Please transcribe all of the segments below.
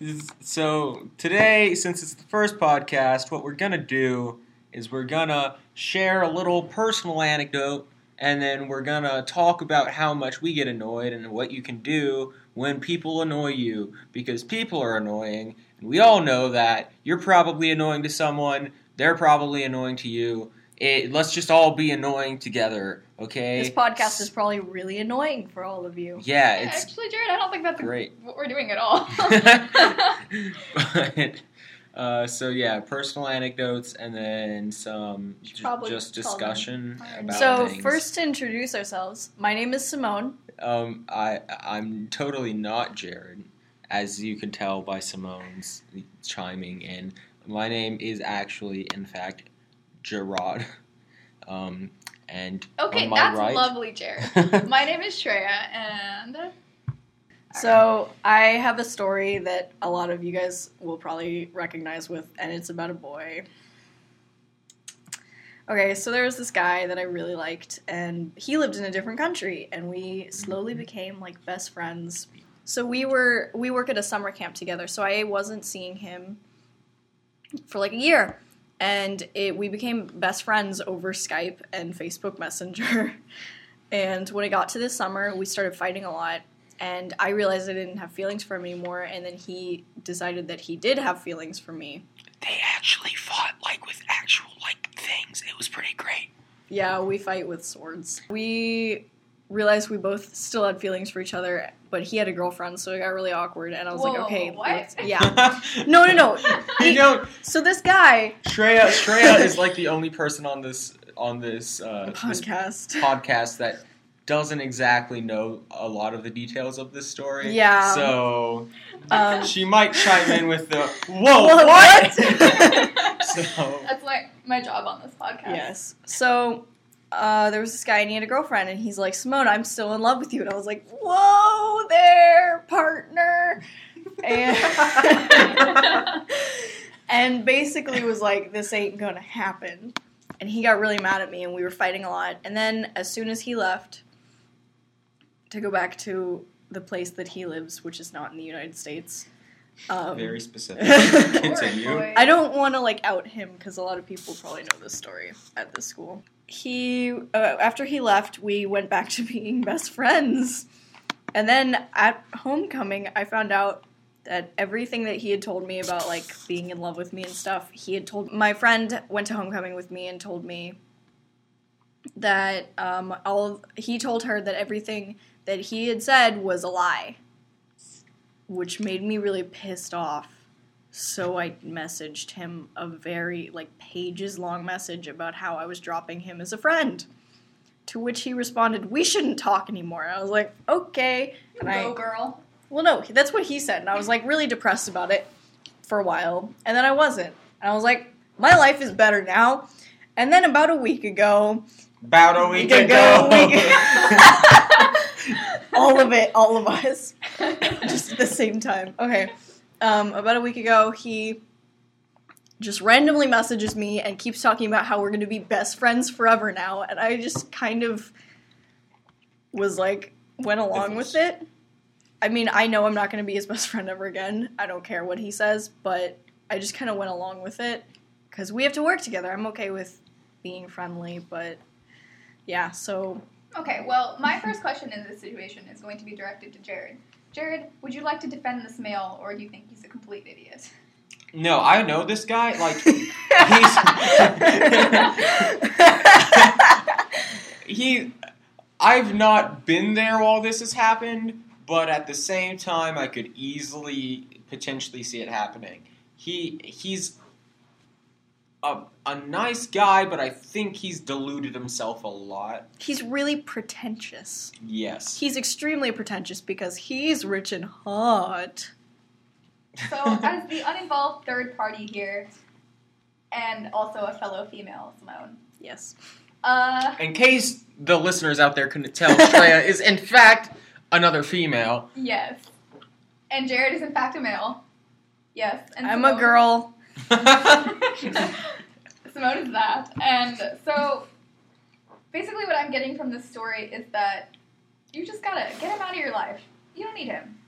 So today, since it's the first podcast, what we're gonna do is we're gonna share a little personal anecdote, and then we're gonna talk about how much we get annoyed and what you can do when people annoy you, because people are annoying, and we all know that you're probably annoying to someone, they're probably annoying to you. Let's just all be annoying together, okay? This podcast is probably really annoying for all of you. Yeah, it's actually, Jared, I don't think that's great. what we're doing at all. So yeah, personal anecdotes and then some just discussion about So things. first to introduce ourselves, my name is Simone. I'm totally not Jared, as you can tell by Simone's chiming in. My name is actually, in fact, Gerard. And okay, on my that's right, lovely, Jared. My name is Shreya, and So I have a story that a lot of you guys will probably recognize with, and it's about a boy. Okay, so there was this guy that I really liked, and he lived in a different country, and we slowly became like best friends. So we work at a summer camp together, so I wasn't seeing him for like a year. And we became best friends over Skype and Facebook Messenger. And when it got to this summer, we started fighting a lot. And I realized I didn't have feelings for him anymore. And then he decided that he did have feelings for me. they actually fought like with actual like things. It was pretty great. Yeah, we fight with swords. We realized we both still had feelings for each other, but he had a girlfriend, so it got really awkward. And I was like, okay, what? Yeah. No. You know, So this guy Shreya is like the only person on this podcast. podcast that doesn't exactly know a lot of the details of this story. Yeah. So she might chime in with the whoa What? So That's like my job on this podcast. Yes. So there was this guy and he had a girlfriend, and he's like, Simone, I'm still in love with you. And I was like, whoa there, partner. And basically was like, this ain't gonna happen. And he got really mad at me, and we were fighting a lot. And then as soon as he left to go back to the place that he lives, which is not in the United States. very specific. Continue. Boy. I don't want to like out him because a lot of people probably know this story at this school. He after he left, we went back to being best friends, and then at homecoming, I found out that everything that he had told me about like being in love with me and stuff, he had told my friend went to homecoming with me and told me that he told her that everything that he had said was a lie, which made me really pissed off. So I messaged him a very, like, pages-long message about how I was dropping him as a friend. To which he responded, we shouldn't talk anymore. And I was like, okay. And Go, girl. Well, no, that's what he said. And I was, like, really depressed about it for a while. And then I wasn't. And I was like, my life is better now. And then about a week ago... About a week ago. All of us. Just at the same time. Okay. About a week ago, he just randomly messages me and keeps talking about how we're going to be best friends forever now. And I just kind of was like, went along with it. I mean, I know I'm not going to be his best friend ever again. I don't care what he says, but I just kind of went along with it because we have to work together. I'm okay with being friendly, but yeah, so... Okay, well, my first question in this situation is going to be directed to Jared. Jared, would you like to defend this male, or do you think he's a complete idiot? No, I know this guy. Like, I've not been there while this has happened, but at the same time, I could easily, potentially see it happening. He's a nice guy, but I think he's deluded himself a lot. He's really pretentious. Yes. He's extremely pretentious because he's rich and hot. So, as the uninvolved third party here, and also a fellow female, Simone. Yes. In case the listeners out there couldn't tell, Shreya is in fact another female. Yes. And Jared is in fact a male. Yes. And I'm a girl. Simone is that. And so, basically what I'm getting from this story is that you just gotta get him out of your life. You don't need him.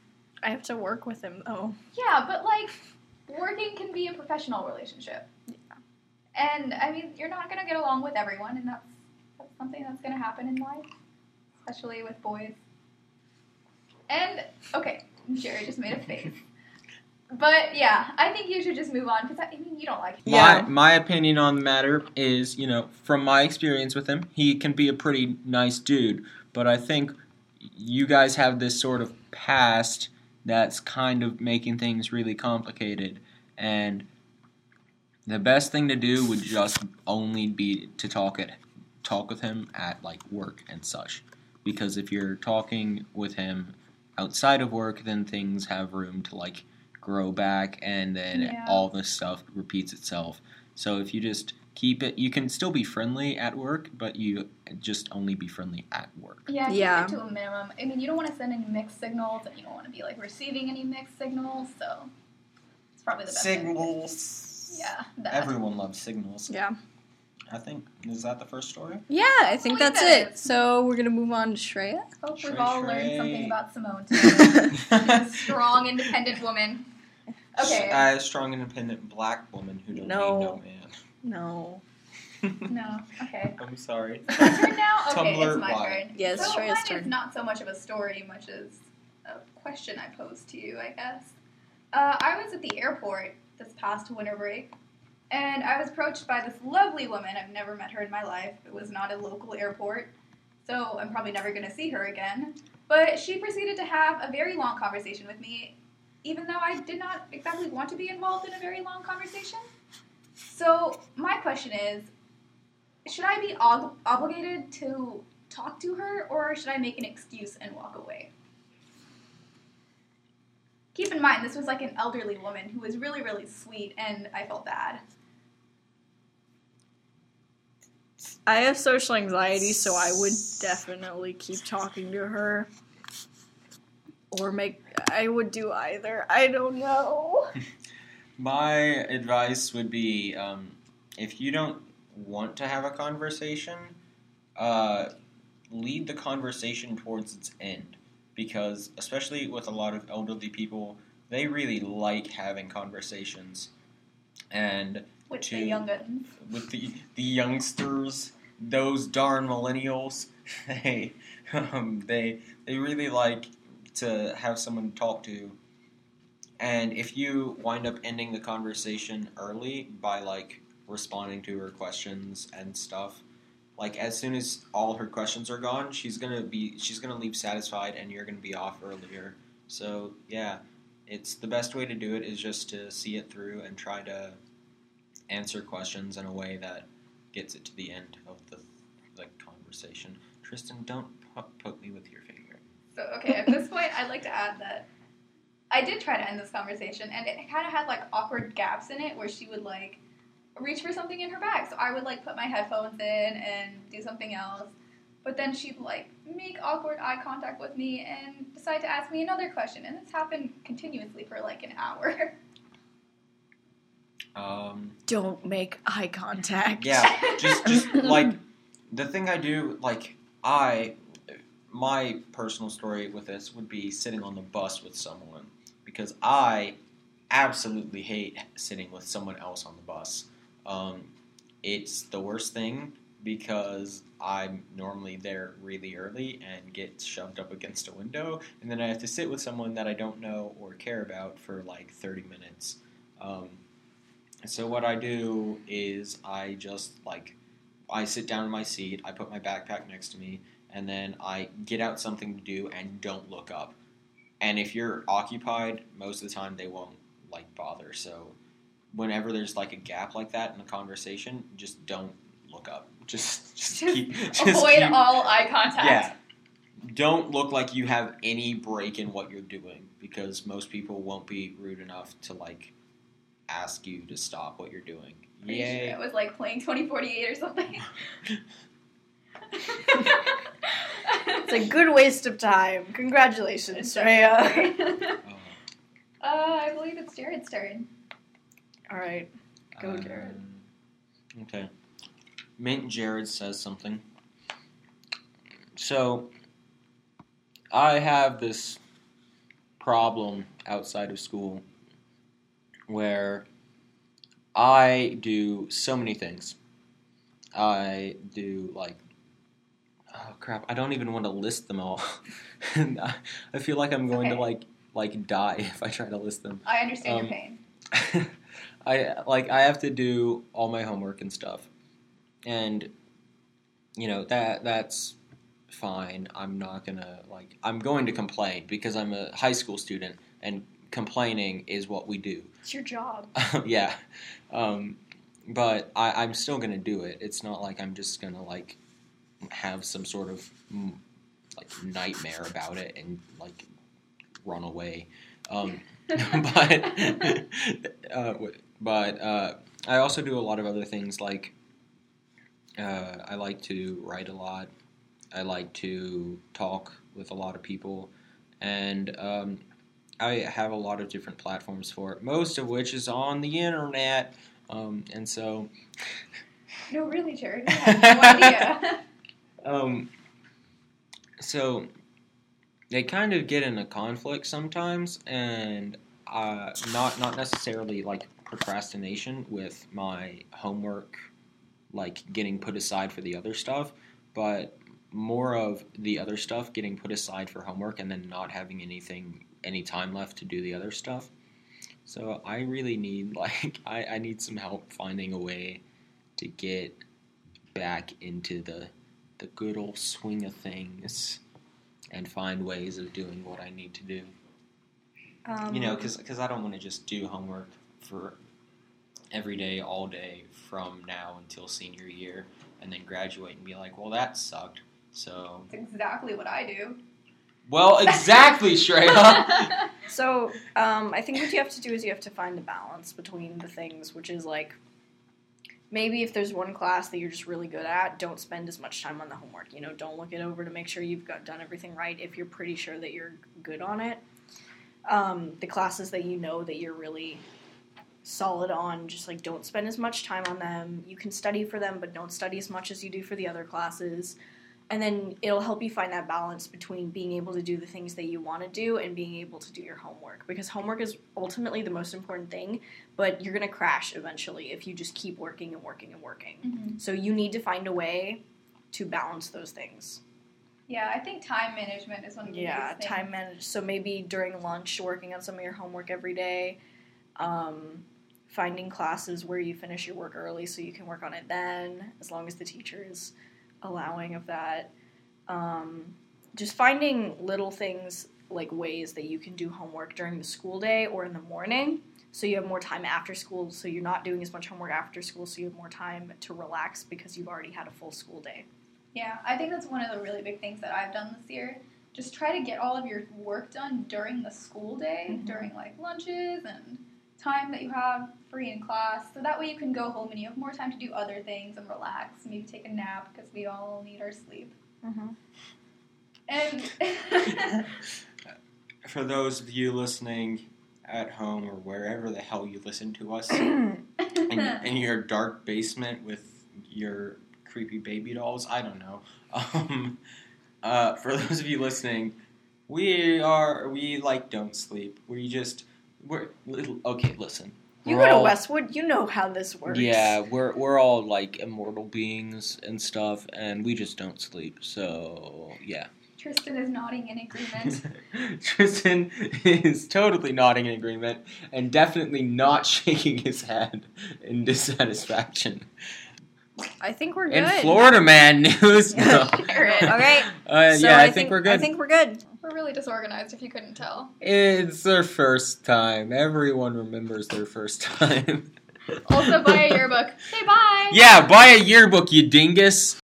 I have to work with him, though. Yeah, but, like, working can be a professional relationship. Yeah. And, I mean, you're not going to get along with everyone, and that's something that's going to happen in life, especially with boys. And, okay, Jerry just made a face. But, yeah, I think you should just move on, because, I mean, you don't like him. Yeah. My opinion on the matter is, from my experience with him, he can be a pretty nice dude. But I think you guys have this sort of past that's kind of making things really complicated. And the best thing to do would just only be to talk with him at, like, work and such. Because if you're talking with him outside of work, then things have room to, like, grow back, and then all this stuff repeats itself. So if you just keep it, you can still be friendly at work, but you just only be friendly at work. Yeah, keep it to a minimum. I mean, you don't want to send any mixed signals, and you don't want to be, like, receiving any mixed signals, so it's probably the best Signals. Yeah, that. Everyone loves signals. Yeah. I think, is that the first story? Yeah, I think that's it. So we're going to move on to Shreya. Hope we've all learned something about Simone today. She's a strong, independent woman. Okay. A strong, independent black woman who don't need no man. No. No. Okay. I'm sorry. It's my turn now? Okay, Tumblr, it's my why? turn. Yes, so Shreya's mine turn. is not so much of a story, much as a question I posed to you, I guess. I was at the airport this past winter break, and I was approached by this lovely woman. I've never met her in my life. It was not a local airport, so I'm probably never going to see her again. But she proceeded to have a very long conversation with me, even though I did not exactly want to be involved in a very long conversation. So my question is, should I be obligated to talk to her, or should I make an excuse and walk away? Keep in mind, this was like an elderly woman who was really, really sweet, and I felt bad. I have social anxiety, so I would definitely keep talking to her. Or I would do either. I don't know. My advice would be, if you don't want to have a conversation, lead the conversation towards its end. Because, especially with a lot of elderly people, they really like having conversations. And with the young'uns. With the youngsters, those darn millennials, they really like to have someone to talk to. And if you wind up ending the conversation early by, like, responding to her questions and stuff, like, as soon as all her questions are gone, she's gonna leave satisfied, and you're gonna be off earlier. So yeah, it's the best way to do it is just to see it through and try to answer questions in a way that gets it to the end of the conversation. Tristan, don't poke me with your finger. So okay, at this point, I'd like to add that I did try to end this conversation, and it kind of had like awkward gaps in it where she would like reach for something in her bag. So I would like put my headphones in and do something else. But then she'd like make awkward eye contact with me and decide to ask me another question. And this happened continuously for like an hour. Don't make eye contact. Yeah, just like the thing I do, like my personal story with this would be sitting on the bus with someone, because I absolutely hate sitting with someone else on the bus. It's the worst thing because I'm normally there really early and get shoved up against a window, and then I have to sit with someone that I don't know or care about for like 30 minutes. So what I do is I sit down in my seat, I put my backpack next to me, and then I get out something to do and don't look up. And if you're occupied, most of the time they won't like bother. So whenever there's like a gap like that in the conversation, just don't look up. Just avoid all eye contact. Yeah. Don't look like you have any break in what you're doing, because most people won't be rude enough to like ask you to stop what you're doing. Pretty sure it was like playing 2048 or something. It's a good waste of time. Congratulations, Shreya. I believe it's Jared's turn. All right. Go, Jared. Okay. Mint Jared says something. So, I have this problem outside of school where I do so many things. I do, like, oh crap, I don't even want to list them all. I feel like I'm going to like die if I try to list them. I understand your pain. I have to do all my homework and stuff. And that's fine. I'm not going to I'm going to complain because I'm a high school student and complaining is what we do. It's your job. Yeah. But I'm still going to do it. It's not like I'm just going to have some sort of nightmare about it and run away. But I also do a lot of other things I like to write a lot. I like to talk with a lot of people, and I have a lot of different platforms for it, most of which is on the internet, and so... No, really, Jared, I have no idea. So they kind of get in a conflict sometimes, and not necessarily procrastination with my homework getting put aside for the other stuff, but more of the other stuff getting put aside for homework and then not having any time left to do the other stuff. So I really need I need some help finding a way to get back into the good old swing of things and find ways of doing what I need to do. Because I don't want to just do homework for every day, all day, from now until senior year, and then graduate and be like, well, that sucked. So that's exactly what I do. Well, exactly, Shreya. So, I think what you have to do is you have to find the balance between the things, which is maybe if there's one class that you're just really good at, don't spend as much time on the homework. Don't look it over to make sure you've done everything right if you're pretty sure that you're good on it. The classes that that you're really solid on, just don't spend as much time on them. You can study for them, but don't study as much as you do for the other classes. And then it'll help you find that balance between being able to do the things that you want to do and being able to do your homework. Because homework is ultimately the most important thing, but you're going to crash eventually if you just keep working and working and working. Mm-hmm. So you need to find a way to balance those things. Yeah, I think time management is one of the biggest things. Time management. So maybe during lunch, working on some of your homework every day. Finding classes where you finish your work early so you can work on it then, as long as the teacher is allowing of that. Just finding little things ways that you can do homework during the school day or in the morning so you have more time after school, so you're not doing as much homework after school, so you have more time to relax because you've already had a full school day. Yeah, I think that's one of the really big things that I've done this year. Just try to get all of your work done during the school day, during lunches and time that you have free in class, so that way you can go home and you have more time to do other things and relax, maybe take a nap, because we all need our sleep. Mm-hmm. And for those of you listening at home or wherever the hell you listen to us, in your dark basement with your creepy baby dolls, I don't know. For those of you listening, we don't sleep. Okay, listen. You go to Westwood, you know how this works. Yeah, we're all immortal beings and stuff, and we just don't sleep. So yeah. Tristan is nodding in agreement. Tristan is totally nodding in agreement and definitely not shaking his head in dissatisfaction. I think we're good. In Florida Man news. No. Okay. So I think we're good. I think we're good. We're really disorganized, if you couldn't tell. It's their first time. Everyone remembers their first time. Also, buy a yearbook. Hey, bye! Yeah, buy a yearbook, you dingus.